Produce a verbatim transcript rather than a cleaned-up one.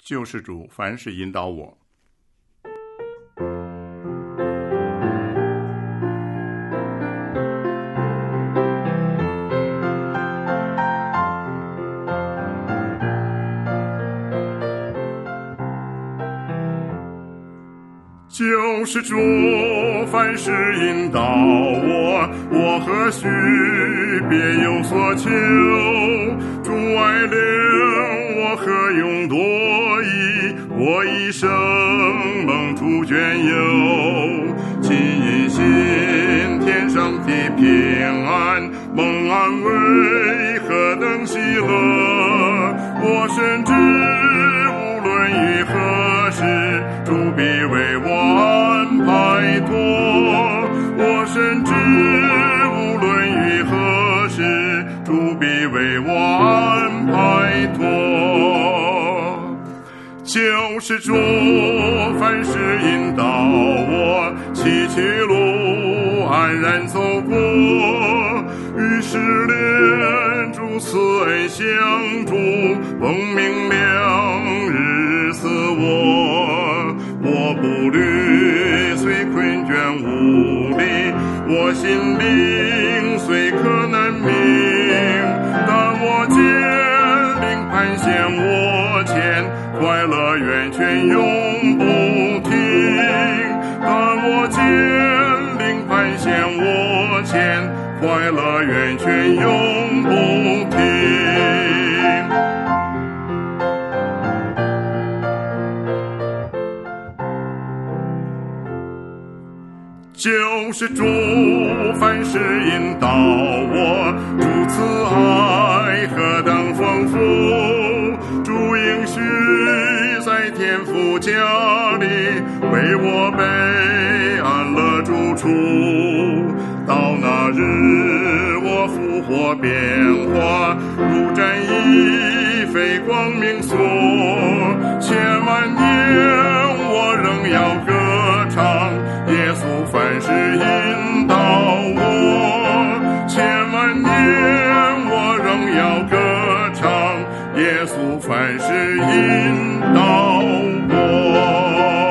救世主凡事引导我。救世主凡事引导我，我何须别有所求？主爱领我何用多疑？我一生蒙主眷佑，今因信天上的平安，蒙安慰何等喜乐！我深知无论于何时，主必为我安排妥。我深知无论于何时，主必为我安排妥。救世主凡事引导我，崎岖路安然走过，于是连主慈恩相助，蒙明亮日赐我。我步履虽困倦无力，我心灵虽可难明，但我坚定盼险我前，快乐源泉永不停。但我坚定盼险我前，快乐源泉永不停。救世主凡事引导我，主慈爱何等丰富，主应许在天父家里，为我备安乐住处。到那日我复活变化，如展翼飞光明所，千万年我仍要歌唱，耶稣凡事引导我，千万年我仍要歌唱，耶稣凡事引导我。